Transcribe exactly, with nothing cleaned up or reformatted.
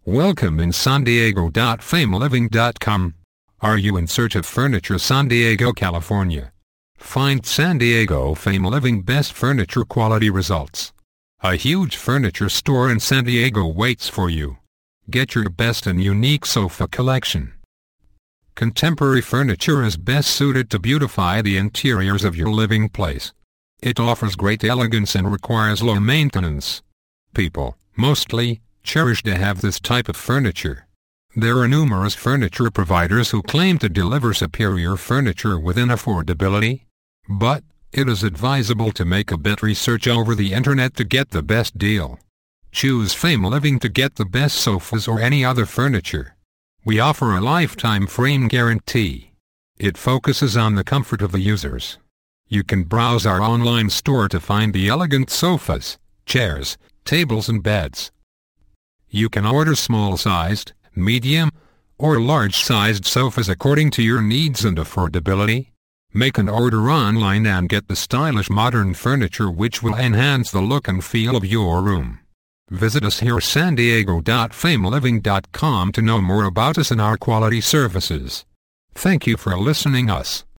Welcome in San Diego. Fame Living dot com. Are you in search of furniture? San Diego, California. Find San Diego Fame Living best furniture quality results. A huge furniture store in San Diego waits for you. Get your best and unique sofa collection. Contemporary furniture is best suited to beautify the interiors of your living place. It offers great elegance and requires low maintenance. People, mostly, cherish to have this type of furniture. There are numerous furniture providers who claim to deliver superior furniture within affordability. But, it is advisable to make a bit research over the internet to get the best deal. Choose Fame Living to get the best sofas or any other furniture. We offer a lifetime frame guarantee. It focuses on the comfort of the users. You can browse our online store to find the elegant sofas, chairs, tables and beds. You can order small-sized, medium, or large-sized sofas according to your needs and affordability. Make an order online and get the stylish modern furniture which will enhance the look and feel of your room. Visit us here at San Diego. Fame Living dot com to know more about us and our quality services. Thank you for listening us.